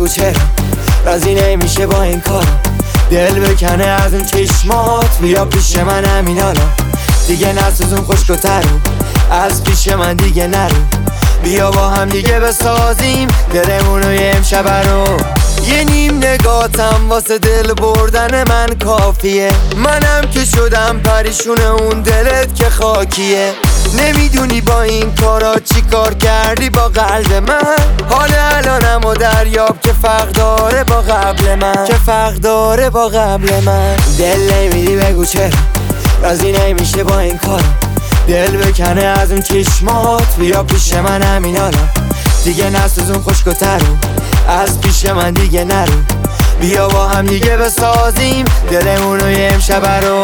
بگو چرا راضی نمیشه با این کارا، دل بکنه از اون چشمات، بیا پیش من همین حالا، دیگه نسوزون خشک‌تر رو از پیش من دیگه نرو، بیا با هم دیگه بسازیم دلمونو یه امشب رو. یه نیم نگاتم واسه دل بردن من کافیه، منم که شدم پریشون اون دلت که خاکیه، نمیدونی با این کارا چی کار کردی با قلب من، حال الانم و دریاب که فرق داره با قبل من، که فرق داره با قبل من. دل نمیدی بگو چرا راضی نمیشه با این کارا، دل بکنه از اون چشمات، بیا پیش من همین حالا، دیگه نسوزون خشک‌تر رو از پیش من دیگه نرو، بیا با هم دیگه بسازیم دلمونو یه امشب رو.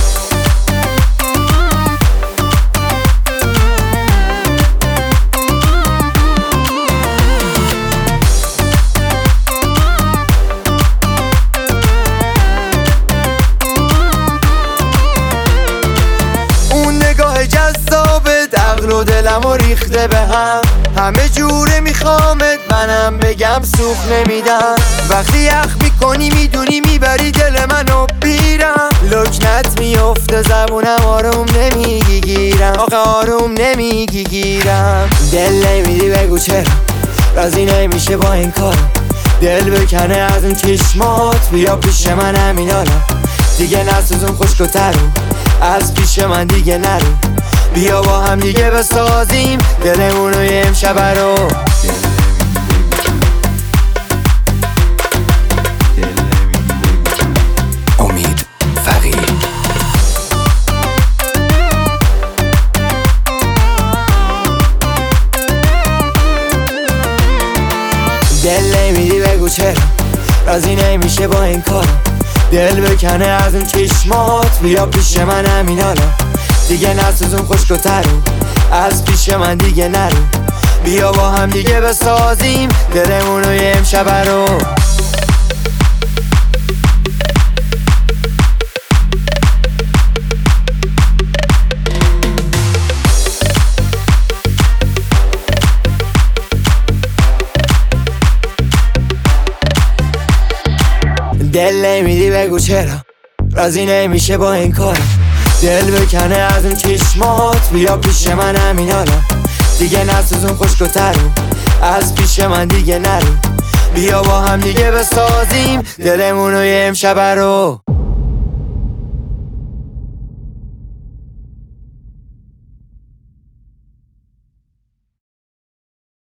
اون نگاه جذابت عقل و دلمو ریخته به هم، همه جوره میخوامت منم بگم سوخ نمیدم، وقتی یخ میکنی میدونی میبری دل منو بیرم، لکنت میفته زبونم آروم نمیگی گیرم، آقا آروم نمیگی گیرم. دل نمیدی بگو چرا راضی نمیشه با این کارا، دل بکنه از اون چشمات، بیا پیش من همین حالا، دیگه نسوزون خشک‌تر رو از پیش من دیگه نرو، بیا با هم دیگه بسازیم دلمونو یه امشب رو. امید فقیر. دل نمیدی بگو چرا راضی نمیشه با این کارا، دل بکنه از اون چشمات، بیا پیش من همین حالا، دیگه نسوزون خشک‌تر رو از پیش من دیگه نرو، بیا با هم دیگه بسازیم دلمونو یه امشب رو. دل نمیدی بگو چرا راضی نمیشه با این کارا، دل بکنه از اون چشمات، بیا پیش من همین حالا، دیگه نسوزون خشک‌تر رو از پیش من دیگه نرو، بیا با هم دیگه بسازیم دلمونو یه امشب رو.